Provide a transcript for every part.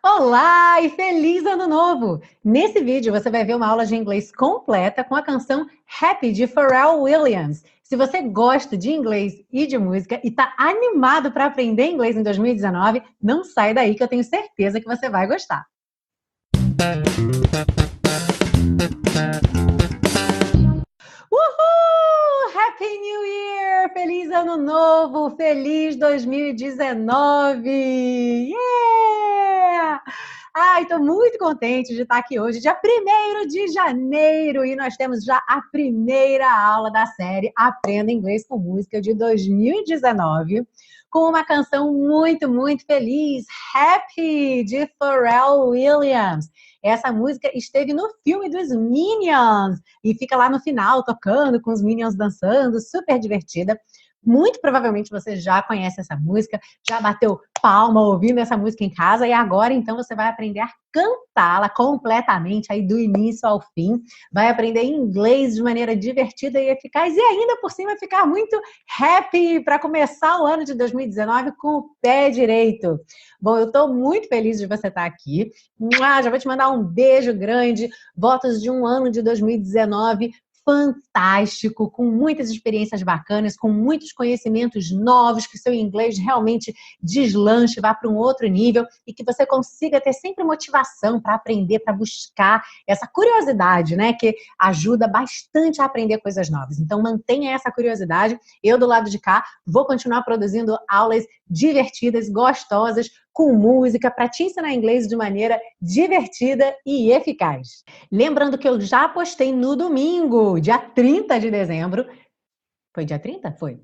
Olá e feliz ano novo! Nesse vídeo você vai ver uma aula de inglês completa com a canção Happy de Pharrell Williams. Se você gosta de inglês e de música e está animado para aprender inglês em 2019, não sai daí que eu tenho certeza que você vai gostar. Uhul! Happy New Year! Feliz Ano Novo! Feliz 2019! Yeah! Ai, estou muito contente de estar aqui hoje, dia 1º de janeiro, e nós temos já a primeira aula da série Aprenda Inglês com Música de 2019, com uma canção muito feliz, Happy, de Pharrell Williams. Essa música esteve no filme dos Minions e fica lá no final tocando com os Minions dançando, super divertida. Muito provavelmente você já conhece essa música, já bateu palma ouvindo essa música em casa e agora então você vai aprender a cantá-la completamente aí do início ao fim, vai aprender inglês de maneira divertida e eficaz e ainda por cima ficar muito happy para começar o ano de 2019 com o pé direito. Bom, eu estou muito feliz de você estar aqui. Já vou te mandar um beijo grande, votos de um ano de 2019 fantástico, com muitas experiências bacanas, com muitos conhecimentos novos, que seu inglês realmente deslanche, vá para um outro nível e que você consiga ter sempre motivação para aprender, para buscar essa curiosidade, né, que ajuda bastante a aprender coisas novas. Então mantenha essa curiosidade. Eu do lado de cá vou continuar produzindo aulas divertidas, gostosas, com música, para te ensinar inglês de maneira divertida e eficaz. Lembrando que eu já postei no domingo, dia 30 de dezembro, foi dia 30? Foi.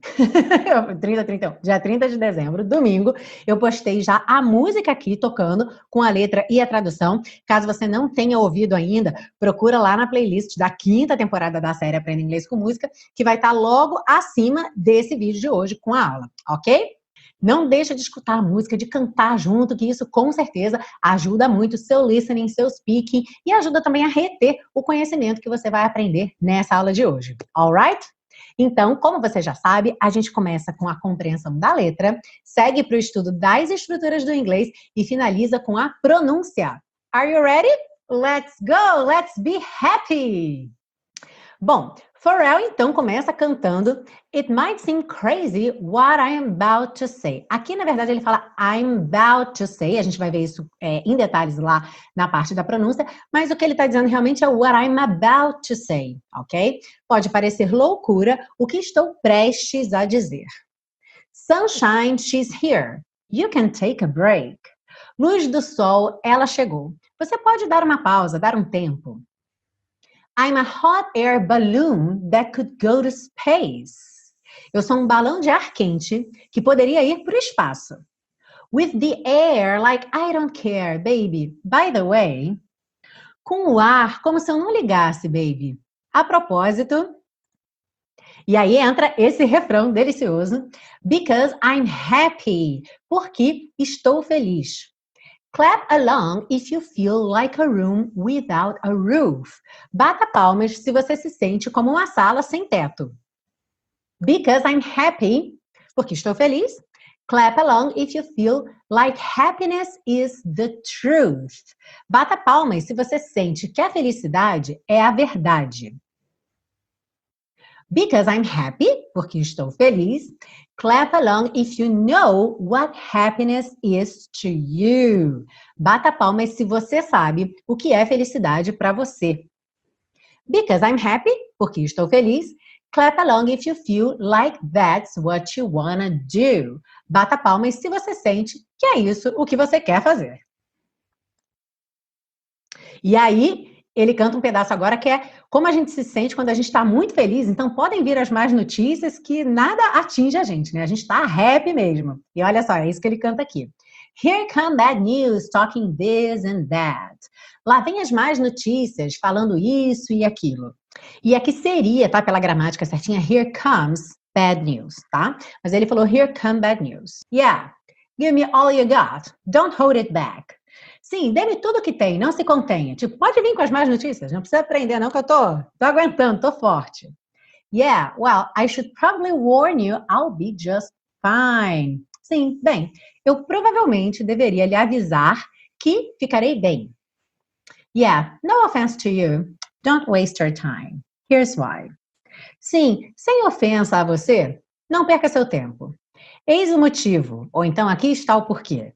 31. Dia 30 de dezembro, domingo, eu postei já a música aqui tocando, com a letra e a tradução. Caso você não tenha ouvido ainda, procura lá na playlist da 5ª temporada da série Aprenda Inglês com Música, que vai estar logo acima desse vídeo de hoje com a aula, ok? Não deixa de escutar a música, de cantar junto, que isso com certeza ajuda muito o seu listening, seu speaking e ajuda também a reter o conhecimento que você vai aprender nessa aula de hoje. Alright? Então, como você já sabe, a gente começa com a compreensão da letra, segue para o estudo das estruturas do inglês e finaliza com a pronúncia. Are you ready? Let's go! Let's be happy! Bom, Pharrell então começa cantando It might seem crazy what I am about to say. Aqui, na verdade, ele fala I'm about to say. A gente vai ver isso em detalhes lá na parte da pronúncia. Mas o que ele está dizendo realmente é what I'm about to say, ok? Pode parecer loucura o que estou prestes a dizer. Sunshine, she's here. You can take a break. Luz do sol, ela chegou. Você pode dar uma pausa, dar um tempo. I'm a hot air balloon that could go to space. Eu sou um balão de ar quente que poderia ir para o espaço. With the air like I don't care, baby. By the way. Com o ar como se eu não ligasse, baby. A propósito. E aí entra esse refrão delicioso. Because I'm happy. Porque estou feliz. Clap along if you feel like a room without a roof. Bata palmas se você se sente como uma sala sem teto. Because I'm happy, porque estou feliz. Clap along if you feel like happiness is the truth. Bata palmas se você sente que a felicidade é a verdade. Because I'm happy, porque estou feliz. Clap along if you know what happiness is to you. Bata palmas se você sabe o que é felicidade para você. Because I'm happy, porque estou feliz. Clap along if you feel like that's what you wanna do. Bata palmas se você sente que é isso o que você quer fazer. E aí, ele canta um pedaço agora que é como a gente se sente quando a gente está muito feliz. Então, podem vir as más notícias que nada atinge a gente, né? A gente está happy mesmo. E olha só, é isso que ele canta aqui. Here come bad news, talking this and that. Lá vem as más notícias, falando isso e aquilo. E aqui seria, tá? Pela gramática certinha, here comes bad news, tá? Mas ele falou, here come bad news. Yeah, give me all you got. Don't hold it back. Sim, dê-me tudo que tem, não se contenha. Tipo, pode vir com as más notícias, não precisa aprender não, que eu tô aguentando, tô forte. Yeah, well, I should probably warn you, I'll be just fine. Sim, bem, eu provavelmente deveria lhe avisar que ficarei bem. Yeah, no offense to you. Don't waste your time. Here's why. Sim, sem ofensa a você, não perca seu tempo. Eis o motivo, ou então aqui está o porquê.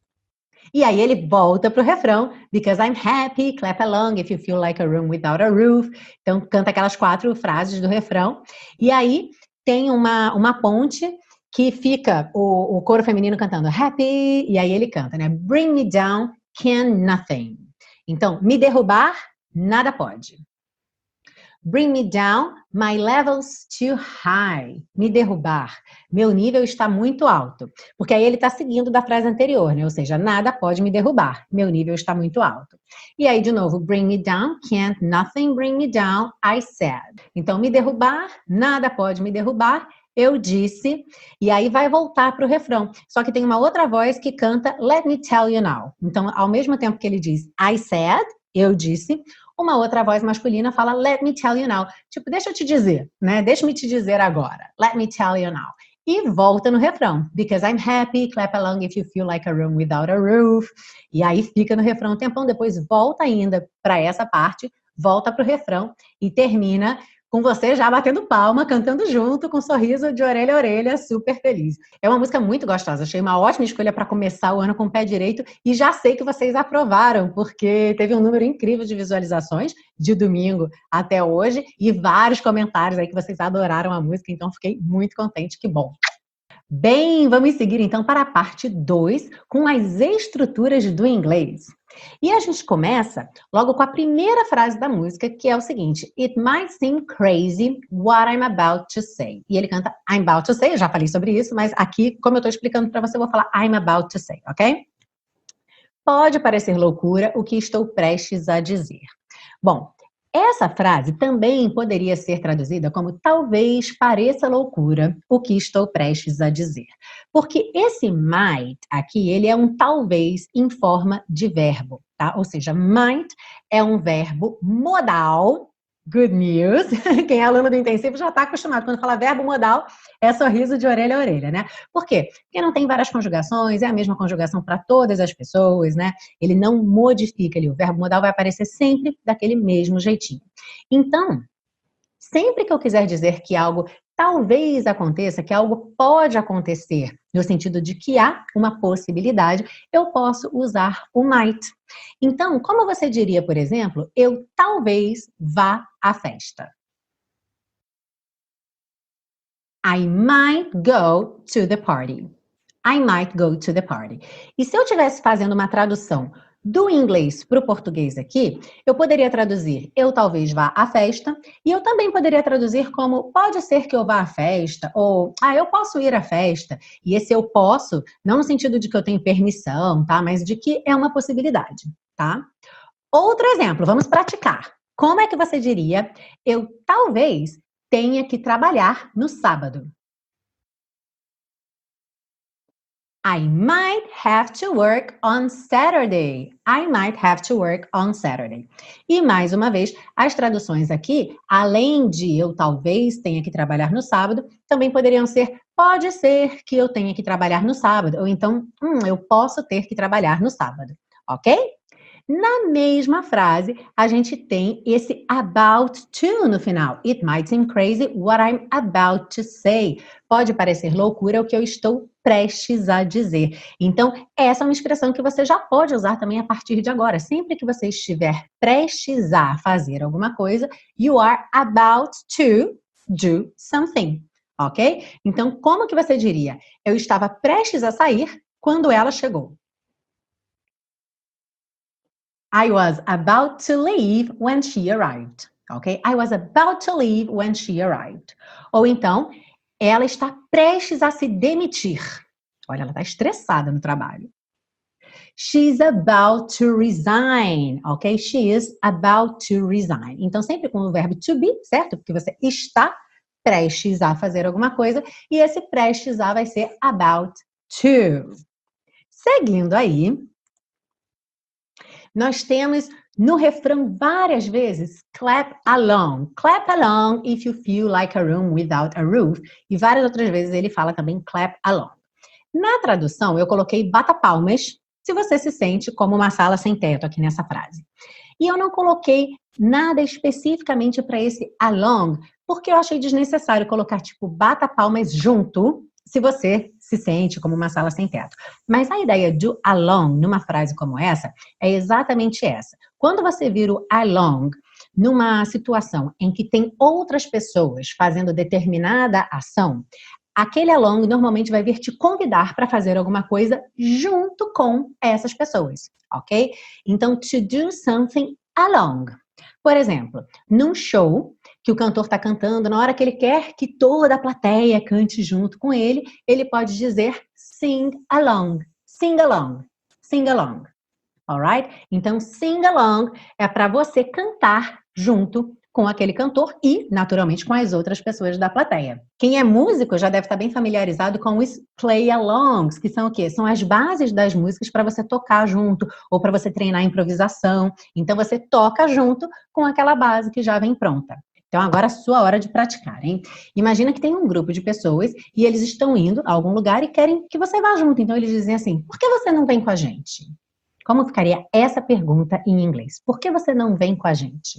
E aí ele volta para o refrão, because I'm happy, clap along if you feel like a room without a roof. Então canta aquelas 4 frases do refrão. E aí tem uma ponte que fica o coro feminino cantando happy, e aí ele canta, né? Bring me down, can nothing. Então, me derrubar, nada pode. Bring me down, my level's too high. Me derrubar, meu nível está muito alto. Porque aí ele está seguindo da frase anterior, né? Ou seja, nada pode me derrubar, meu nível está muito alto. E aí, de novo, bring me down, can't nothing bring me down, I said. Então, me derrubar, nada pode me derrubar, eu disse. E aí vai voltar para o refrão. Só que tem uma outra voz que canta let me tell you now. Então, ao mesmo tempo que ele diz I said, eu disse, uma outra voz masculina fala let me tell you now. Tipo, deixa eu te dizer, né? Deixa-me te dizer agora. Let me tell you now. E volta no refrão. Because I'm happy, clap along if you feel like a room without a roof. E aí fica no refrão um tempão, depois volta ainda para essa parte, volta para o refrão e termina com você já batendo palma, cantando junto, com um sorriso de orelha a orelha, super feliz. É uma música muito gostosa, achei uma ótima escolha para começar o ano com o pé direito e já sei que vocês aprovaram, porque teve um número incrível de visualizações de domingo até hoje e vários comentários aí que vocês adoraram a música, então fiquei muito contente, que bom. Bem, vamos seguir então para a parte 2 com as estruturas do inglês. E a gente começa logo com a primeira frase da música, que é o seguinte: It might seem crazy what I'm about to say. E ele canta I'm about to say, eu já falei sobre isso, mas aqui, como eu estou explicando para você, eu vou falar I'm about to say, ok? Pode parecer loucura o que estou prestes a dizer. Bom, essa frase também poderia ser traduzida como talvez pareça loucura o que estou prestes a dizer. Porque esse might aqui, ele é um talvez em forma de verbo, tá? Ou seja, might é um verbo modal. Good news. Quem é aluno do intensivo já está acostumado. Quando fala verbo modal, é sorriso de orelha a orelha, né? Por quê? Porque não tem várias conjugações, é a mesma conjugação para todas as pessoas, né? Ele não modifica ali. O verbo modal vai aparecer sempre daquele mesmo jeitinho. Então, sempre que eu quiser dizer que algo talvez aconteça, que algo pode acontecer, no sentido de que há uma possibilidade, eu posso usar o might. Então, como você diria, por exemplo, eu talvez vá à festa. I might go to the party. I might go to the party. E se eu estivesse fazendo uma tradução do inglês para o português aqui, eu poderia traduzir eu talvez vá à festa, e eu também poderia traduzir como pode ser que eu vá à festa, ou eu posso ir à festa. E esse eu posso, não no sentido de que eu tenho permissão, tá? Mas de que é uma possibilidade, tá? Outro exemplo, vamos praticar. Como é que você diria eu talvez tenha que trabalhar no sábado? I might have to work on Saturday. I might have to work on Saturday. E mais uma vez, as traduções aqui, além de eu talvez tenha que trabalhar no sábado, também poderiam ser pode ser que eu tenha que trabalhar no sábado, ou então eu posso ter que trabalhar no sábado, ok? Na mesma frase, a gente tem esse about to no final. It might seem crazy what I'm about to say. Pode parecer loucura o que eu estou prestes a dizer. Então, essa é uma expressão que você já pode usar também a partir de agora. Sempre que você estiver prestes a fazer alguma coisa, you are about to do something, ok? Então, como que você diria? Eu estava prestes a sair quando ela chegou. I was about to leave when she arrived. Ok? I was about to leave when she arrived. Ou então, ela está prestes a se demitir. Olha, ela está estressada no trabalho. She's about to resign. Ok? She is about to resign. Então, sempre com o verbo to be, certo? Porque você está prestes a fazer alguma coisa. E esse prestes a vai ser about to. Seguindo aí, nós temos no refrão várias vezes clap along. Clap along if you feel like a room without a roof. E várias outras vezes ele fala também clap along. Na tradução, eu coloquei bata palmas se você se sente como uma sala sem teto aqui nessa frase. E eu não coloquei nada especificamente para esse along, porque eu achei desnecessário colocar tipo bata palmas junto, se você se sente como uma sala sem teto. Mas a ideia do along numa frase como essa é exatamente essa. Quando você vira o along numa situação em que tem outras pessoas fazendo determinada ação, aquele along normalmente vai vir te convidar para fazer alguma coisa junto com essas pessoas, ok? Então, to do something along. Por exemplo, num show que o cantor está cantando, na hora que ele quer que toda a plateia cante junto com ele, ele pode dizer sing along, sing along, sing along. Alright? Então, sing along é para você cantar junto com aquele cantor e, naturalmente, com as outras pessoas da plateia. Quem é músico já deve estar bem familiarizado com os play-alongs, que são o quê? São as bases das músicas para você tocar junto ou para você treinar improvisação. Então, você toca junto com aquela base que já vem pronta. Então, agora é a sua hora de praticar, hein? Imagina que tem um grupo de pessoas e eles estão indo a algum lugar e querem que você vá junto. Então, eles dizem assim, por que você não vem com a gente? Como ficaria essa pergunta em inglês? Por que você não vem com a gente?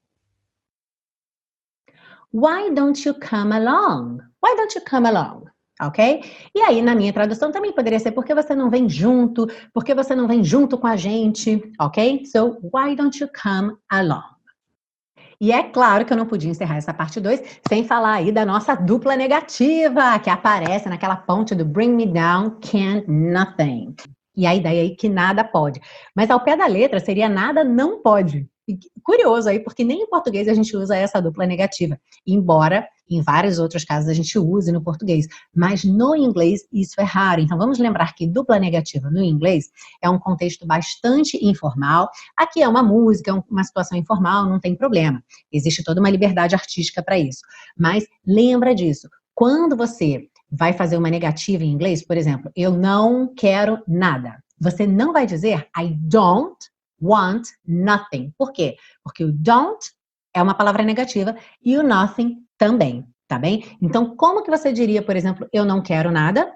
Why don't you come along? Why don't you come along? Ok? E aí, na minha tradução, também poderia ser por que você não vem junto? Por que você não vem junto com a gente? Ok? So, why don't you come along? E é claro que eu não podia encerrar essa parte 2 sem falar aí da nossa dupla negativa, que aparece naquela ponte do Bring Me Down, Can Nothing. E a ideia aí que nada pode. Mas ao pé da letra seria nada não pode. E curioso aí, porque nem em português a gente usa essa dupla negativa. Embora em vários outros casos a gente use no português. Mas no inglês isso é raro. Então vamos lembrar que dupla negativa no inglês é um contexto bastante informal. Aqui é uma música, uma situação informal, não tem problema. Existe toda uma liberdade artística para isso. Mas lembra disso. Quando você vai fazer uma negativa em inglês, por exemplo, eu não quero nada. Você não vai dizer I don't want nothing. Por quê? Porque o don't é uma palavra negativa e o nothing também, tá bem? Então, como que você diria, por exemplo, eu não quero nada?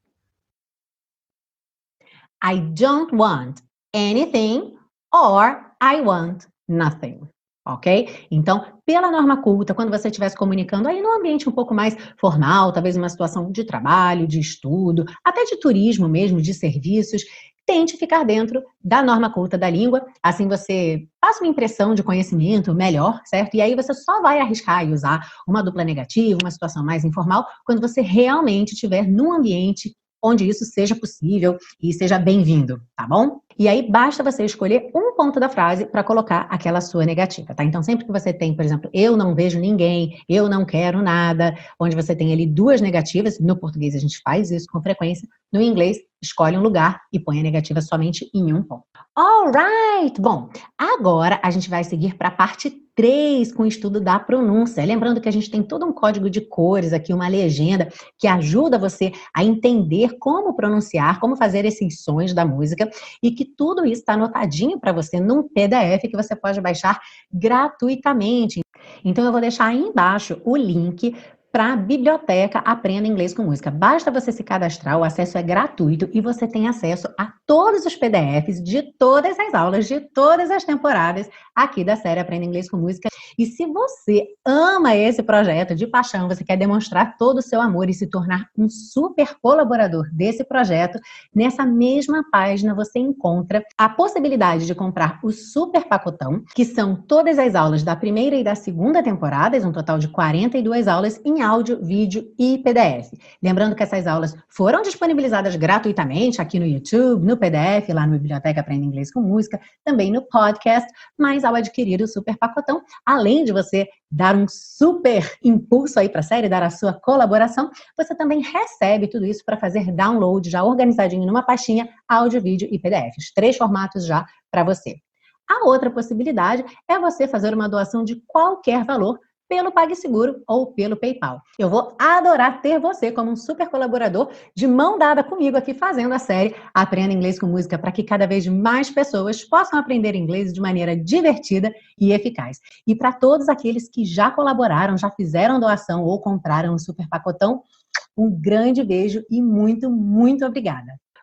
I don't want anything or I want nothing. Ok? Então, pela norma culta, quando você estiver se comunicando aí num ambiente um pouco mais formal, talvez uma situação de trabalho, de estudo, até de turismo mesmo, de serviços, tente ficar dentro da norma culta da língua, assim você passa uma impressão de conhecimento melhor, certo? E aí você só vai arriscar e usar uma dupla negativa, uma situação mais informal, quando você realmente estiver num ambiente onde isso seja possível e seja bem-vindo, tá bom? E aí basta você escolher um ponto da frase para colocar aquela sua negativa, tá? Então sempre que você tem, por exemplo, eu não vejo ninguém, eu não quero nada, onde você tem ali duas negativas, no português a gente faz isso com frequência, no inglês escolhe um lugar e põe a negativa somente em um ponto. Alright! Bom, agora a gente vai seguir para a parte 3 com o estudo da pronúncia. Lembrando que a gente tem todo um código de cores aqui, uma legenda que ajuda você a entender como pronunciar, como fazer esses sons da música e que tudo isso está anotadinho para você num PDF que você pode baixar gratuitamente. Então eu vou deixar aí embaixo o link para a biblioteca Aprenda Inglês com Música. Basta você se cadastrar, o acesso é gratuito e você tem acesso a todos os PDFs de todas as aulas, de todas as temporadas aqui da série Aprenda Inglês com Música. E se você ama esse projeto de paixão, você quer demonstrar todo o seu amor e se tornar um super colaborador desse projeto, nessa mesma página você encontra a possibilidade de comprar o super pacotão, que são todas as aulas da primeira e da segunda temporadas, um total de 42 aulas em áudio, vídeo e PDF. Lembrando que essas aulas foram disponibilizadas gratuitamente aqui no YouTube, no PDF, lá no Biblioteca Aprenda Inglês com Música, também no podcast, mas ao adquirir o super pacotão, além de você dar um super impulso aí para a série, dar a sua colaboração, você também recebe tudo isso para fazer download já organizadinho numa pastinha, áudio, vídeo e PDFs. 3 formatos já para você. A outra possibilidade é você fazer uma doação de qualquer valor pelo PagSeguro ou pelo PayPal. Eu vou adorar ter você como um super colaborador de mão dada comigo aqui fazendo a série Aprenda Inglês com Música para que cada vez mais pessoas possam aprender inglês de maneira divertida e eficaz. E para todos aqueles que já colaboraram, já fizeram doação ou compraram um super pacotão, um grande beijo e muito, muito obrigada.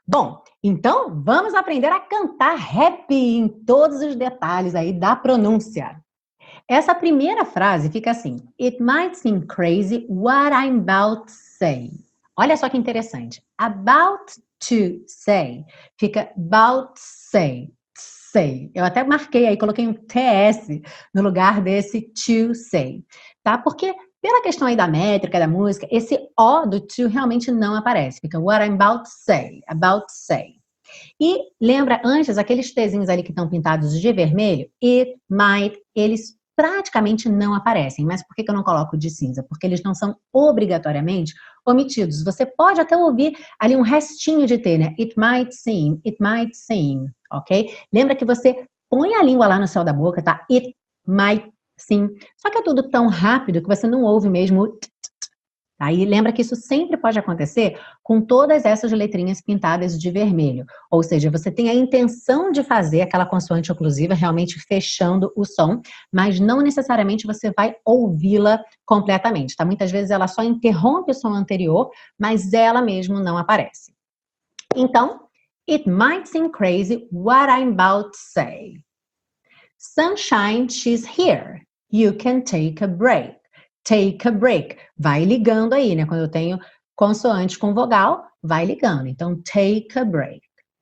Bom, então vamos aprender a cantar rap em todos os detalhes aí da pronúncia. Essa primeira frase fica assim: It might seem crazy what I'm about to say. Olha só que interessante. About to say fica about to say. Say. Eu até marquei aí, coloquei um TS no lugar desse to say, tá? Porque pela questão aí da métrica da música, esse O do to realmente não aparece. Fica what I'm about to say, about to say. E lembra antes, aqueles Tzinhos ali que estão pintados de vermelho, it, might, eles praticamente não aparecem. Mas por que eu não coloco de cinza? Porque eles não são obrigatoriamente omitidos. Você pode até ouvir ali um restinho de T, né? It might seem, ok? Lembra que você põe a língua lá no céu da boca, tá? It might seem. Só que é tudo tão rápido que você não ouve mesmo o t. Aí lembra que isso sempre pode acontecer com todas essas letrinhas pintadas de vermelho. Ou seja, você tem a intenção de fazer aquela consoante oclusiva realmente fechando o som, mas não necessariamente você vai ouvi-la completamente, tá? Muitas vezes ela só interrompe o som anterior, mas ela mesmo não aparece. Então, it might seem crazy what I'm about to say. Sunshine, she's here. You can take a break. Take a break. Vai ligando aí, né? Quando eu tenho consoante com vogal, vai ligando. Então, take a break.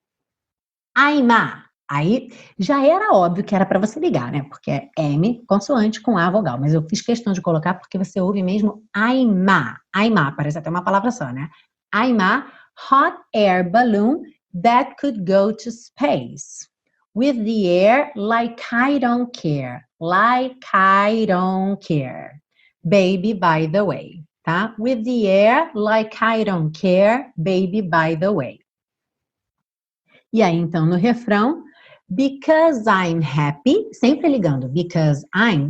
Aimá. Aí já era óbvio que era para você ligar, né? Porque é M, consoante com A vogal. Mas eu fiz questão de colocar porque você ouve mesmo aimá. Aimá, parece até uma palavra só, né? Aimá, hot air balloon that could go to space. With the air like I don't care. Like I don't care. Baby, by the way, tá? With the air, like I don't care, baby, by the way. E aí, então, no refrão, because I'm happy, sempre ligando, because I'm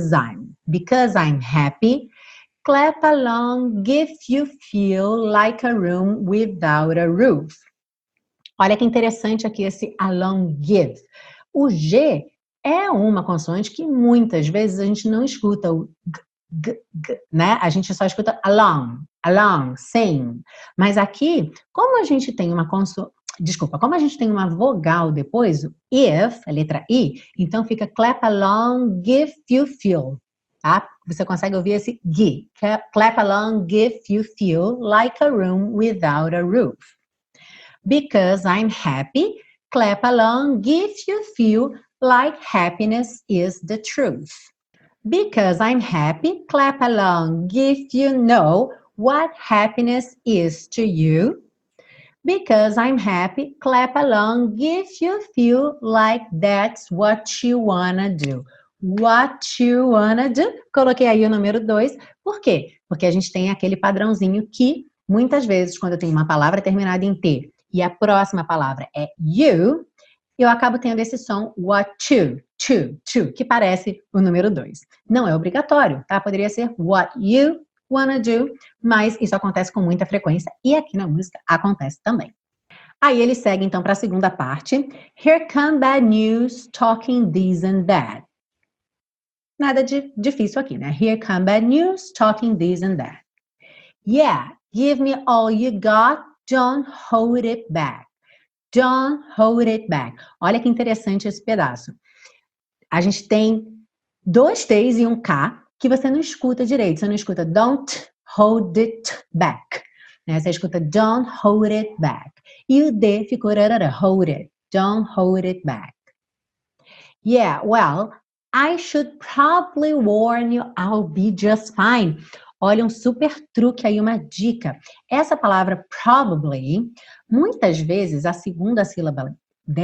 happy, clap along if you feel like a room without a roof. Olha que interessante aqui esse along give. O G é uma consoante que muitas vezes a gente não escuta o né? A gente só escuta along, sing. Mas aqui, como a gente tem uma como a gente tem uma vogal depois, o if, a letra I, então fica clap along if you feel, tá? Você consegue ouvir esse gi. Clap along if you feel like a room without a roof. Because I'm happy, clap along if you feel like happiness is the truth. Because I'm happy, clap along if you know what happiness is to you. Because I'm happy, clap along if you feel like that's what you wanna do. What you wanna do. Coloquei aí o número 2. Por quê? Porque a gente tem aquele padrãozinho que, muitas vezes, quando eu tenho uma palavra terminada em T e a próxima palavra é you, eu acabo tendo esse som what to, que parece o número 2. Não é obrigatório, tá? Poderia ser what you wanna do, mas isso acontece com muita frequência e aqui na música acontece também. Aí ele segue então para a segunda parte. Here come bad news, talking this and that. Nada de difícil aqui, né? Here come bad news, talking this and that. Yeah, give me all you got, don't hold it back. Don't hold it back. Olha que interessante esse pedaço. A gente tem 2 T's e um K que você não escuta direito. Você não escuta don't hold it back. Né? Você escuta don't hold it back. E o D ficou rarara, hold it. Don't hold it back. Yeah, well, I should probably warn you I'll be just fine. Olha, um super truque aí, uma dica. Essa palavra probably, muitas vezes a segunda sílaba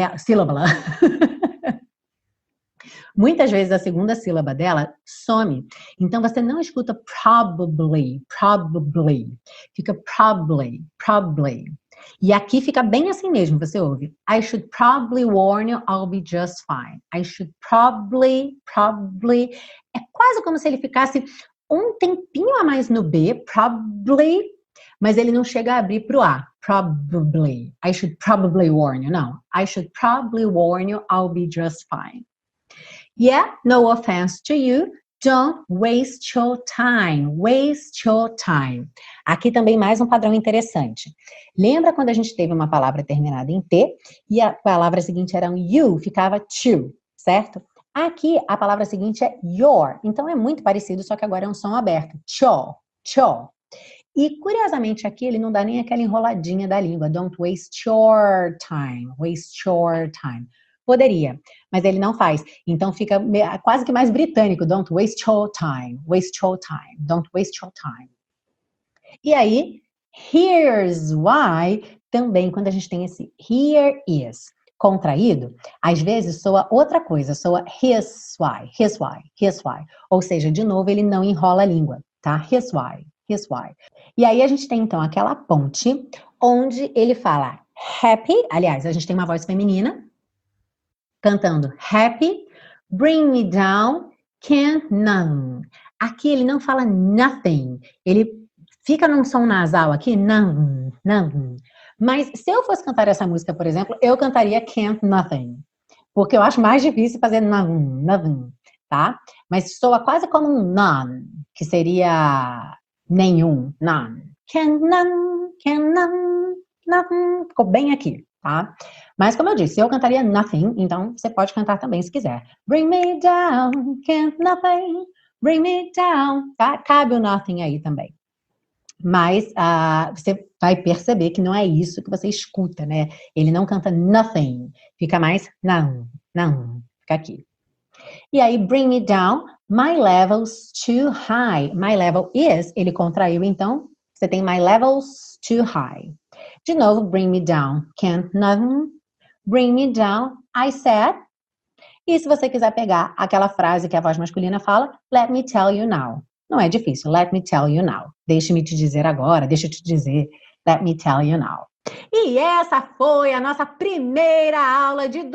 muitas vezes a segunda sílaba dela some. Então você não escuta probably. Fica probably. E aqui fica bem assim mesmo, você ouve. I should probably warn you, I'll be just fine. I should probably. É quase como se ele ficasse um tempinho a mais no B, probably, mas ele não chega a abrir pro A. Probably. I should probably warn you. Não. I should probably warn you, I'll be just fine. Yeah, no offense to you. Don't waste your time. Waste your time. Aqui também mais um padrão interessante. Lembra quando a gente teve uma palavra terminada em T e a palavra seguinte era um you, ficava to, certo? Aqui a palavra seguinte é your. Então é muito parecido, só que agora é um som aberto. Cho, cho. E curiosamente aqui ele não dá nem aquela enroladinha da língua. Don't waste your time. Waste your time. Poderia, mas ele não faz. Então fica quase que mais britânico. Don't waste your time. Waste your time. Don't waste your time. E aí, here's why, também quando a gente tem esse here is contraído, às vezes soa outra coisa, soa his why, his why, his why. Ou seja, de novo, ele não enrola a língua, tá? His why, his why. E aí a gente tem então aquela ponte onde ele fala happy, aliás, a gente tem uma voz feminina, cantando happy, bring me down, can't none. Aqui ele não fala nothing, ele fica num som nasal aqui, none, none. Mas se eu fosse cantar essa música, por exemplo, eu cantaria can't nothing, porque eu acho mais difícil fazer none, nothing, tá? Mas soa quase como um none, que seria nenhum, none. Can't none, nothing. Ficou bem aqui, tá? Mas como eu disse, eu cantaria nothing, então você pode cantar também se quiser. Bring me down, can't nothing, bring me down, tá? Cabe o nothing aí também. Mas você vai perceber que não é isso que você escuta, né? Ele não canta nothing, fica mais não, fica aqui. E aí, bring me down, my level's too high. My level is, ele contraiu, então, você tem my level's too high. De novo, bring me down, can't nothing, bring me down, I said. E se você quiser pegar aquela frase que a voz masculina fala, let me tell you now. Não é difícil, let me tell you now. Deixe-me te dizer agora, deixa eu te dizer, let me tell you now. E essa foi a nossa primeira aula de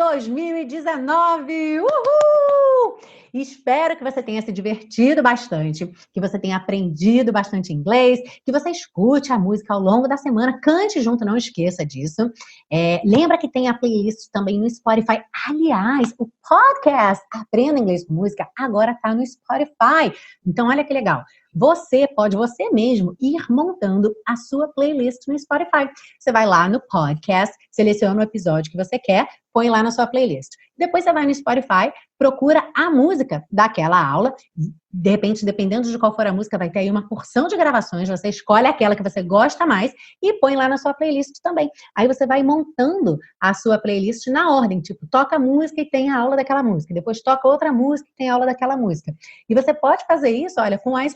2019. Uhul! Espero que você tenha se divertido bastante, que você tenha aprendido bastante inglês, que você escute a música ao longo da semana, cante junto, não esqueça disso. Lembra que tem a playlist também no Spotify. Aliás, o podcast Aprenda Inglês com Música agora está no Spotify. Então, olha que legal. Você pode, você mesmo, ir montando a sua playlist no Spotify. Você vai lá no podcast, seleciona o episódio que você quer, põe lá na sua playlist. Depois você vai no Spotify, procura a música daquela aula. De repente, dependendo de qual for a música, vai ter aí uma porção de gravações. Você escolhe aquela que você gosta mais e põe lá na sua playlist também. Aí você vai montando a sua playlist na ordem. Tipo, toca a música e tem a aula daquela música. Depois toca outra música e tem a aula daquela música. E você pode fazer isso, olha, com as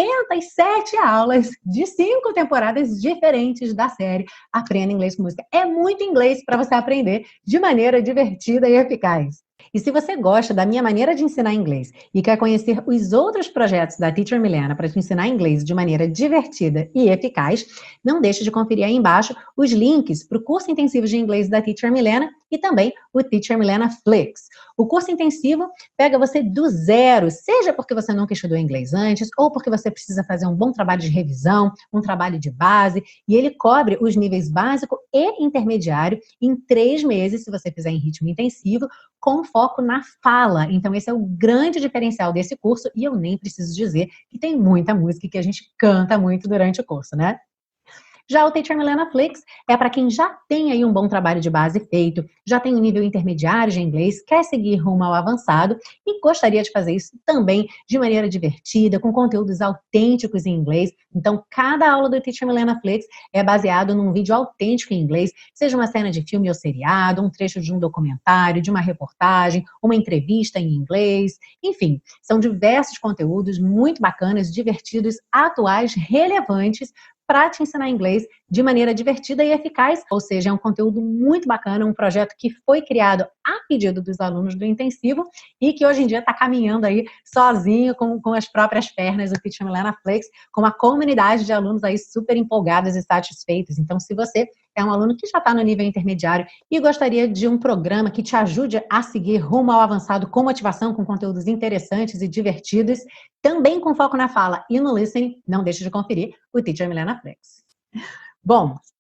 87 aulas de 5 temporadas diferentes da série Aprenda Inglês com Música. É muito inglês para você aprender de maneira divertida e eficaz. E se você gosta da minha maneira de ensinar inglês e quer conhecer os outros projetos da Teacher Milena para te ensinar inglês de maneira divertida e eficaz, não deixe de conferir aí embaixo os links para o curso intensivo de inglês da Teacher Milena e também o Teacher Milena Flix. O curso intensivo pega você do zero, seja porque você nunca estudou inglês antes ou porque você precisa fazer um bom trabalho de revisão, um trabalho de base, e ele cobre os níveis básico e intermediário em 3 meses, se você fizer em ritmo intensivo, com foco na fala. Então, esse é o grande diferencial desse curso, e eu nem preciso dizer que tem muita música que a gente canta muito durante o curso, né? Já o Teacher Milena Flix é para quem já tem aí um bom trabalho de base feito, já tem um nível intermediário de inglês, quer seguir rumo ao avançado e gostaria de fazer isso também de maneira divertida, com conteúdos autênticos em inglês. Então, cada aula do Teacher Milena Flix é baseado num vídeo autêntico em inglês, seja uma cena de filme ou seriado, um trecho de um documentário, de uma reportagem, uma entrevista em inglês, enfim, são diversos conteúdos muito bacanas, divertidos, atuais, relevantes, para te ensinar inglês de maneira divertida e eficaz, ou seja, é um conteúdo muito bacana, um projeto que foi criado a pedido dos alunos do intensivo e que hoje em dia está caminhando aí sozinho com as próprias pernas, o Teacher Milena Flix, com uma comunidade de alunos aí super empolgados e satisfeitos. Então, se você é um aluno que já está no nível intermediário e gostaria de um programa que te ajude a seguir rumo ao avançado com motivação, com conteúdos interessantes e divertidos, também com foco na fala e no listening, não deixe de conferir o Teacher Milena Flix. Bom,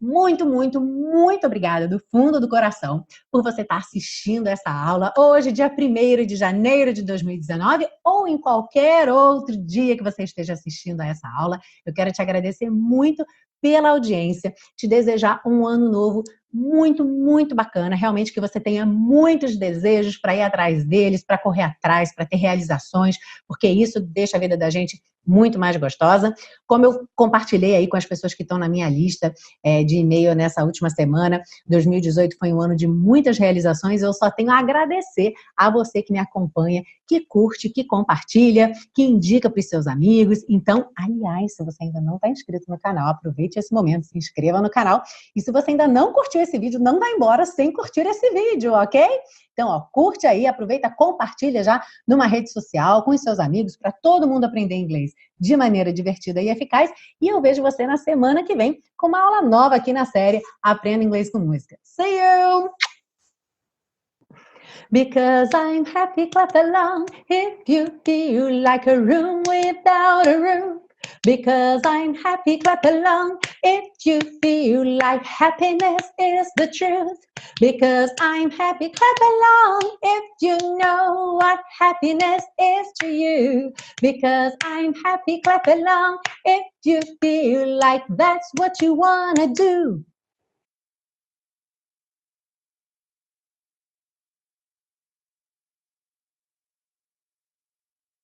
muito, muito, muito obrigada do fundo do coração por você estar assistindo essa aula hoje, dia 1º de janeiro de 2019, ou em qualquer outro dia que você esteja assistindo a essa aula. Eu quero te agradecer muito pela audiência, te desejar um ano novo muito, muito bacana, realmente que você tenha muitos desejos para ir atrás deles, para correr atrás, para ter realizações, porque isso deixa a vida da gente muito mais gostosa. Como eu compartilhei aí com as pessoas que estão na minha lista de e-mail nessa última semana, 2018 foi um ano de muitas realizações, eu só tenho a agradecer a você que me acompanha, que curte, que compartilha, que indica para os seus amigos. Então, aliás, se você ainda não está inscrito no canal, aproveite esse momento, se inscreva no canal. E se você ainda não curtiu esse vídeo, não vai embora sem curtir esse vídeo, ok? Então, ó, curte aí, aproveita, compartilha já numa rede social, com os seus amigos, para todo mundo aprender inglês de maneira divertida e eficaz. E eu vejo você na semana que vem com uma aula nova aqui na série Aprenda Inglês com Música. See you! Because I'm happy, clap along if you feel like a room without a roof. Because I'm happy, clap along if you feel like happiness is the truth. Because I'm happy, clap along if you know what happiness is to you. Because I'm happy, clap along if you feel like that's what you wanna do.